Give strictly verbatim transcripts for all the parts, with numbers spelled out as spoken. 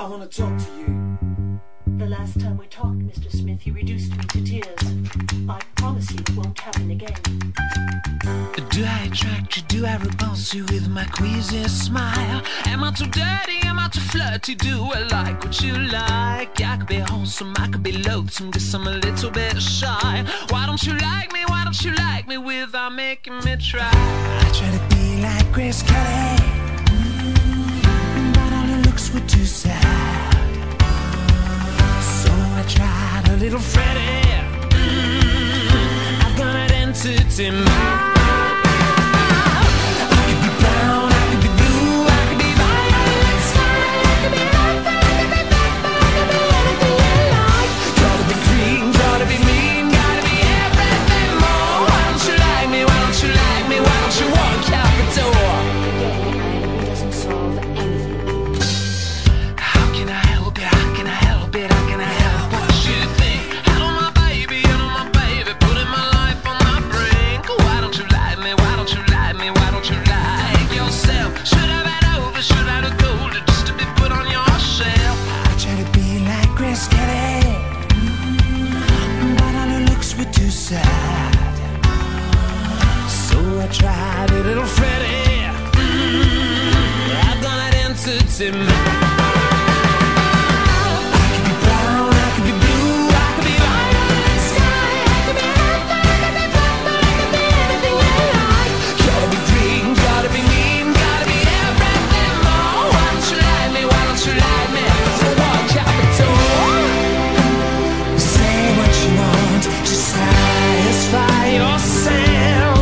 I want to talk to you. The last time we talked, Mister Smith, you reduced me to tears. I promise you it won't happen again. Do I attract you? Do I repulse you with my queasy smile? Am I too dirty? Am I too flirty? Do I like what you like? I could be wholesome, I could be loathsome, just I'm a little bit shy. Why don't you like me? Why don't you like me without making me try? I try to be like Grace Kelly, mm, but all her looks were too sad. So I tried a little Freddie. Mm, I've got an entity mind. I tried a little Freddie. Mm, I've done it entity mind. I could be brown, I could be blue, I could be violet sky, I could be earth, I could be purple, I could be anything you like. Gotta be green, gotta be mean, gotta be everything more. Why don't you like me? Why don't you like me? So walk out the door. Say what you want, just satisfy yourself.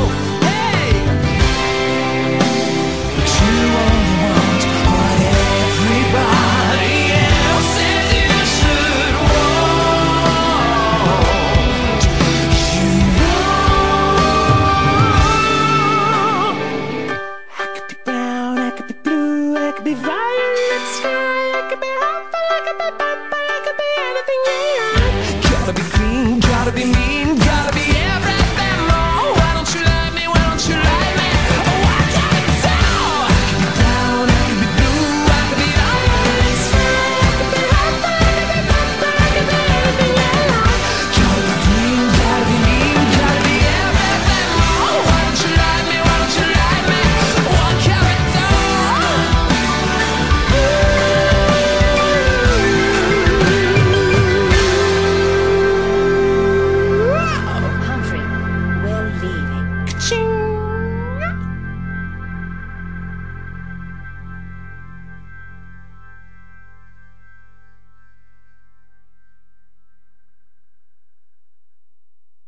Gotta be clean, gotta be mean.